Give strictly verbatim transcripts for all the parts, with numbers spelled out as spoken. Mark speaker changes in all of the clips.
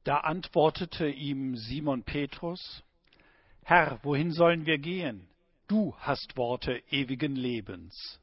Speaker 1: Da antwortete ihm Simon Petrus: Herr, wohin sollen wir gehen? Du hast Worte ewigen Lebens.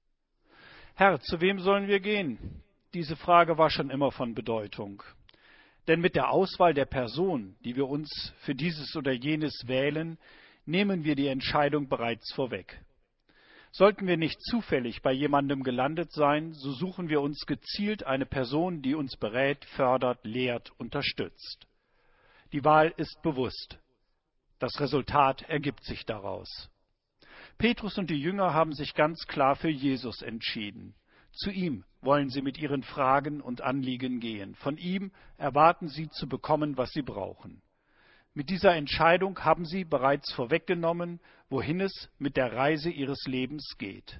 Speaker 1: Herr, zu wem sollen wir gehen? Diese Frage war schon immer von Bedeutung. Denn mit der Auswahl der Person, die wir uns für dieses oder jenes wählen, nehmen wir die Entscheidung bereits vorweg. Sollten wir nicht zufällig bei jemandem gelandet sein, so suchen wir uns gezielt eine Person, die uns berät, fördert, lehrt, unterstützt. Die Wahl ist bewusst. Das Resultat ergibt sich daraus. Petrus und die Jünger haben sich ganz klar für Jesus entschieden. Zu ihm wollen sie mit ihren Fragen und Anliegen gehen. Von ihm erwarten sie zu bekommen, was sie brauchen. Mit dieser Entscheidung haben sie bereits vorweggenommen, wohin es mit der Reise ihres Lebens geht.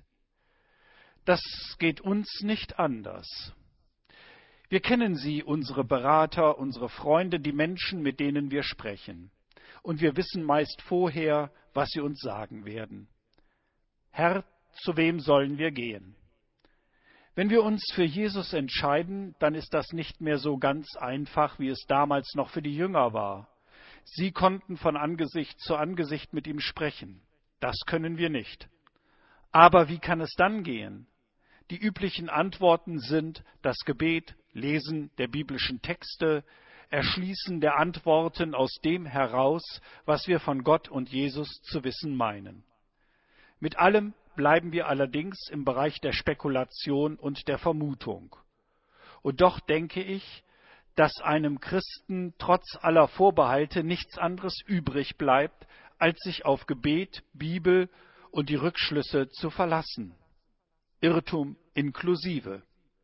Speaker 1: Das geht uns nicht anders. Wir kennen sie, unsere Berater, unsere Freunde, die Menschen, mit denen wir sprechen. Und wir wissen meist vorher, was sie uns sagen werden. Herr, zu wem sollen wir gehen? Wenn wir uns für Jesus entscheiden, dann ist das nicht mehr so ganz einfach, wie es damals noch für die Jünger war. Sie konnten von Angesicht zu Angesicht mit ihm sprechen. Das können wir nicht. Aber wie kann es dann gehen? Die üblichen Antworten sind das Gebet, Lesen der biblischen Texte, Erschließen der Antworten aus dem heraus, was wir von Gott und Jesus zu wissen meinen. Mit allem bleiben wir allerdings im Bereich der Spekulation und der Vermutung. Und doch denke ich, dass einem Christen trotz aller Vorbehalte nichts anderes übrig bleibt, als sich auf Gebet, Bibel und die Rückschlüsse zu verlassen. Irrtum inklusive.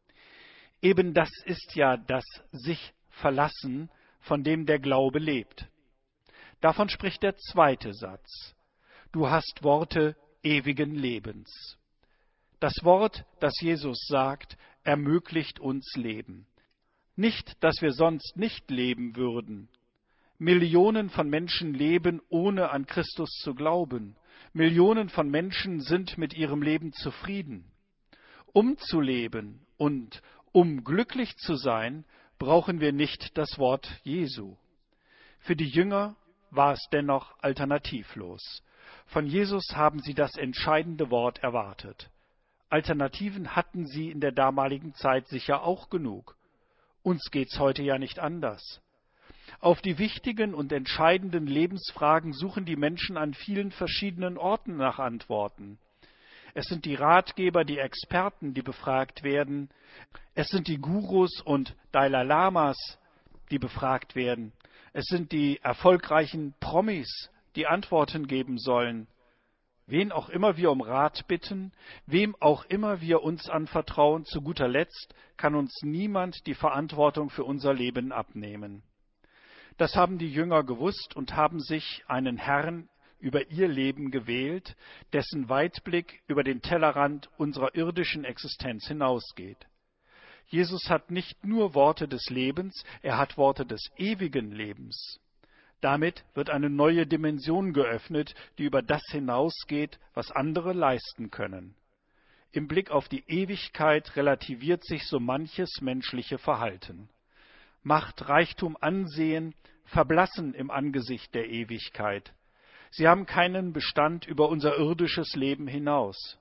Speaker 1: Eben das ist ja das sich verlassen, von dem der Glaube lebt. Davon spricht der zweite Satz. Du hast Worte ewigen Lebens. Das Wort, das Jesus sagt, ermöglicht uns Leben. Nicht, dass wir sonst nicht leben würden. Millionen von Menschen leben, ohne an Christus zu glauben. Millionen von Menschen sind mit ihrem Leben zufrieden. Um zu leben und um glücklich zu sein, brauchen wir nicht das Wort Jesu. Für die Jünger war es dennoch alternativlos. Von Jesus haben sie das entscheidende Wort erwartet. Alternativen hatten sie in der damaligen Zeit sicher auch genug. Uns geht's heute ja nicht anders. Auf die wichtigen und entscheidenden Lebensfragen suchen die Menschen an vielen verschiedenen Orten nach Antworten. Es sind die Ratgeber, die Experten, die befragt werden. Es sind die Gurus und Dalai Lamas, die befragt werden. Es sind die erfolgreichen Promis, die Antworten geben sollen. Wen auch immer wir um Rat bitten, wem auch immer wir uns anvertrauen, zu guter Letzt kann uns niemand die Verantwortung für unser Leben abnehmen. Das haben die Jünger gewusst und haben sich einen Herrn über ihr Leben gewählt, dessen Weitblick über den Tellerrand unserer irdischen Existenz hinausgeht. Jesus hat nicht nur Worte des Lebens, er hat Worte des ewigen Lebens. Damit wird eine neue Dimension geöffnet, die über das hinausgeht, was andere leisten können. Im Blick auf die Ewigkeit relativiert sich so manches menschliche Verhalten. Macht, Reichtum, Ansehen verblassen im Angesicht der Ewigkeit. Sie haben keinen Bestand über unser irdisches Leben hinaus.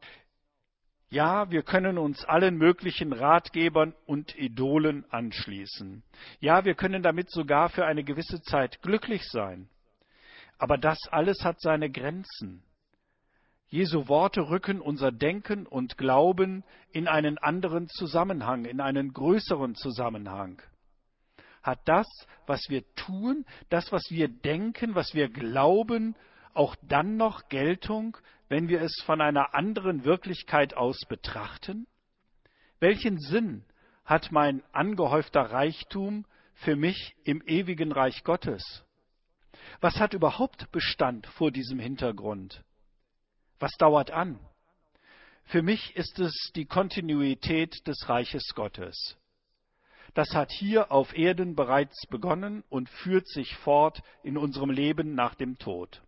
Speaker 1: Ja, wir können uns allen möglichen Ratgebern und Idolen anschließen. Ja, wir können damit sogar für eine gewisse Zeit glücklich sein. Aber das alles hat seine Grenzen. Jesu Worte rücken unser Denken und Glauben in einen anderen Zusammenhang, in einen größeren Zusammenhang. Hat das, was wir tun, das, was wir denken, was wir glauben, auch dann noch Geltung, wenn wir es von einer anderen Wirklichkeit aus betrachten? Welchen Sinn hat mein angehäufter Reichtum für mich im ewigen Reich Gottes? Was hat überhaupt Bestand vor diesem Hintergrund? Was dauert an? Für mich ist es die Kontinuität des Reiches Gottes. Das hat hier auf Erden bereits begonnen und führt sich fort in unserem Leben nach dem Tod.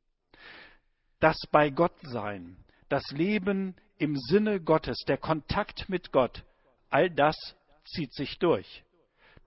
Speaker 1: Das bei Gott sein, das Leben im Sinne Gottes, der Kontakt mit Gott, all das zieht sich durch.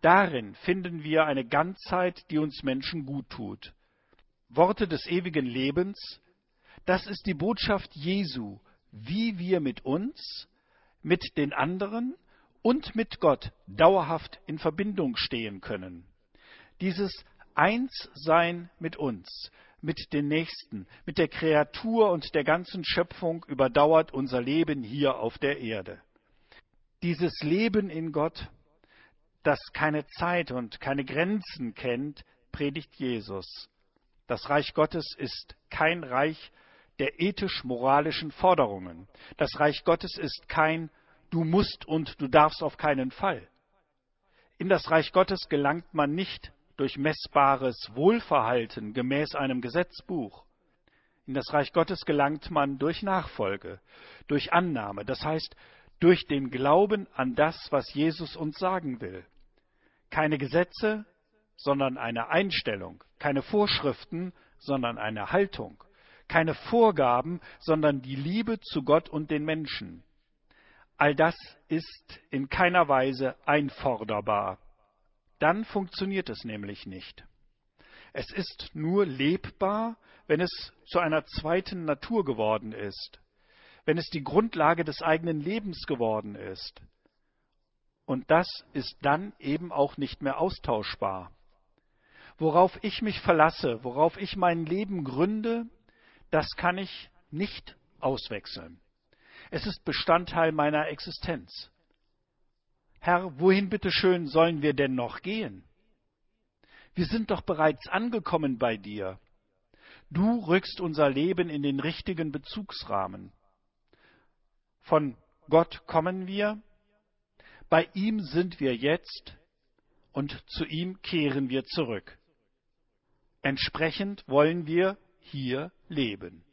Speaker 1: Darin finden wir eine Ganzheit, die uns Menschen gut tut. Worte des ewigen Lebens, das ist die Botschaft Jesu, wie wir mit uns, mit den anderen und mit Gott dauerhaft in Verbindung stehen können. Dieses Einssein mit uns, mit den Nächsten, mit der Kreatur und der ganzen Schöpfung überdauert unser Leben hier auf der Erde. Dieses Leben in Gott, das keine Zeit und keine Grenzen kennt, predigt Jesus. Das Reich Gottes ist kein Reich der ethisch-moralischen Forderungen. Das Reich Gottes ist kein Du musst und du darfst auf keinen Fall. In das Reich Gottes gelangt man nicht durch messbares Wohlverhalten gemäß einem Gesetzbuch. In das Reich Gottes gelangt man durch Nachfolge, durch Annahme, das heißt durch den Glauben an das, was Jesus uns sagen will. Keine Gesetze, sondern eine Einstellung, keine Vorschriften, sondern eine Haltung, keine Vorgaben, sondern die Liebe zu Gott und den Menschen. All das ist in keiner Weise einforderbar. Dann funktioniert es nämlich nicht. Es ist nur lebbar, wenn es zu einer zweiten Natur geworden ist, wenn es die Grundlage des eigenen Lebens geworden ist. Und das ist dann eben auch nicht mehr austauschbar. Worauf ich mich verlasse, worauf ich mein Leben gründe, das kann ich nicht auswechseln. Es ist Bestandteil meiner Existenz. Herr, wohin bitteschön sollen wir denn noch gehen? Wir sind doch bereits angekommen bei dir. Du rückst unser Leben in den richtigen Bezugsrahmen. Von Gott kommen wir, bei ihm sind wir jetzt und zu ihm kehren wir zurück. Entsprechend wollen wir hier leben.